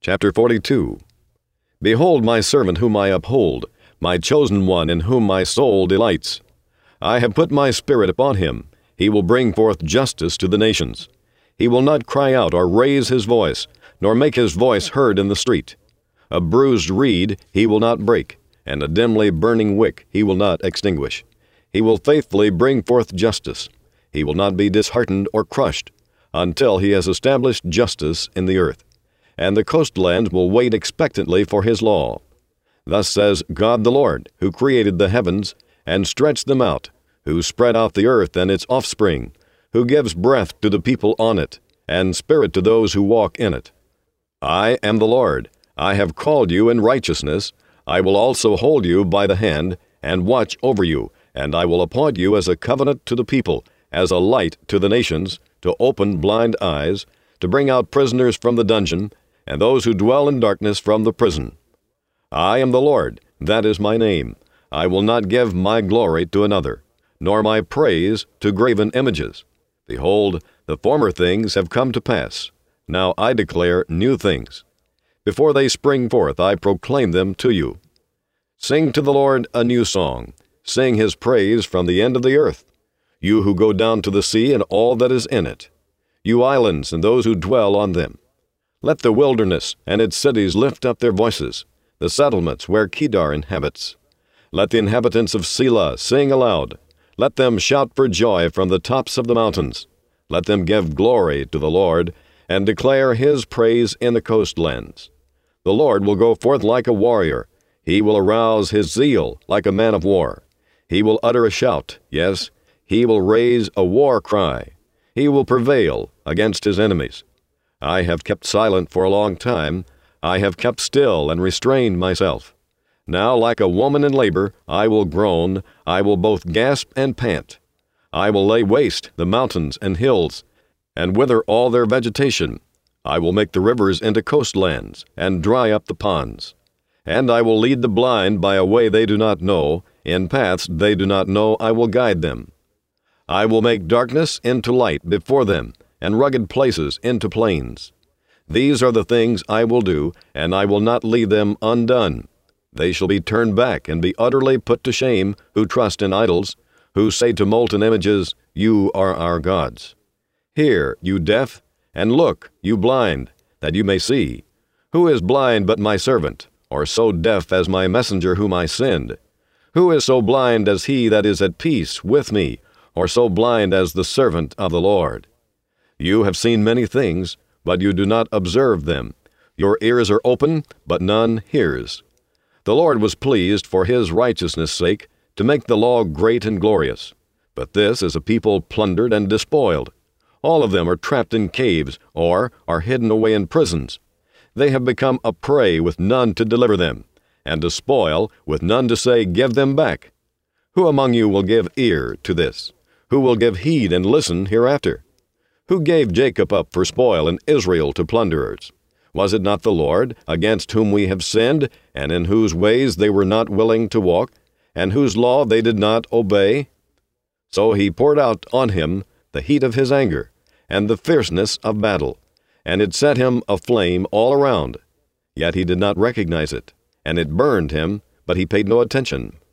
Chapter 42. Behold my servant whom I uphold, my chosen one in whom my soul delights. I have put my spirit upon him. He will bring forth justice to the nations. He will not cry out or raise his voice, nor make his voice heard in the street. A bruised reed he will not break, and a dimly burning wick he will not extinguish. He will faithfully bring forth justice. He will not be disheartened or crushed, until he has established justice in the earth. And the coastlands will wait expectantly for his law. Thus says God the Lord, who created the heavens, and stretched them out, who spread out the earth and its offspring, who gives breath to the people on it, and spirit to those who walk in it. I am the Lord. I have called you in righteousness. I will also hold you by the hand, and watch over you, and I will appoint you as a covenant to the people, as a light to the nations, to open blind eyes, to bring out prisoners from the dungeon, and those who dwell in darkness from the prison. I am the Lord, that is my name. I will not give my glory to another, nor my praise to graven images. Behold, the former things have come to pass. Now I declare new things. Before they spring forth, I proclaim them to you. Sing to the Lord a new song. Sing his praise from the end of the earth. You who go down to the sea and all that is in it. You islands and those who dwell on them. Let the wilderness and its cities lift up their voices, the settlements where Kedar inhabits. Let the inhabitants of Selah sing aloud. Let them shout for joy from the tops of the mountains. Let them give glory to the Lord, and declare his praise in the coastlands. The Lord will go forth like a warrior. He will arouse his zeal like a man of war. He will utter a shout, yes, he will raise a war cry. He will prevail against his enemies. I have kept silent for a long time. I have kept still and restrained myself. Now, like a woman in labor, I will groan. I will both gasp and pant. I will lay waste the mountains and hills, and wither all their vegetation. I will make the rivers into coastlands, and dry up the ponds. And I will lead the blind by a way they do not know. In paths they do not know I will guide them. I will make darkness into light before them, and rugged places into plains. These are the things I will do, and I will not leave them undone. They shall be turned back and be utterly put to shame who trust in idols, who say to molten images, You are our gods. Hear, you deaf, and look, you blind, that you may see. Who is blind but my servant, or so deaf as my messenger whom I send? Who is so blind as he that is at peace with me, or so blind as the servant of the Lord? You have seen many things, but you do not observe them. Your ears are open, but none hears. The Lord was pleased for his righteousness' sake to make the law great and glorious. But this is a people plundered and despoiled. All of them are trapped in caves, or are hidden away in prisons. They have become a prey with none to deliver them, and a spoil with none to say, Give them back. Who among you will give ear to this? Who will give heed and listen hereafter? Who gave Jacob up for spoil and Israel to plunderers? Was it not the Lord, against whom we have sinned, and in whose ways they were not willing to walk, and whose law they did not obey? So he poured out on him the heat of his anger, and the fierceness of battle, and it set him aflame all around. Yet he did not recognize it, and it burned him, but he paid no attention.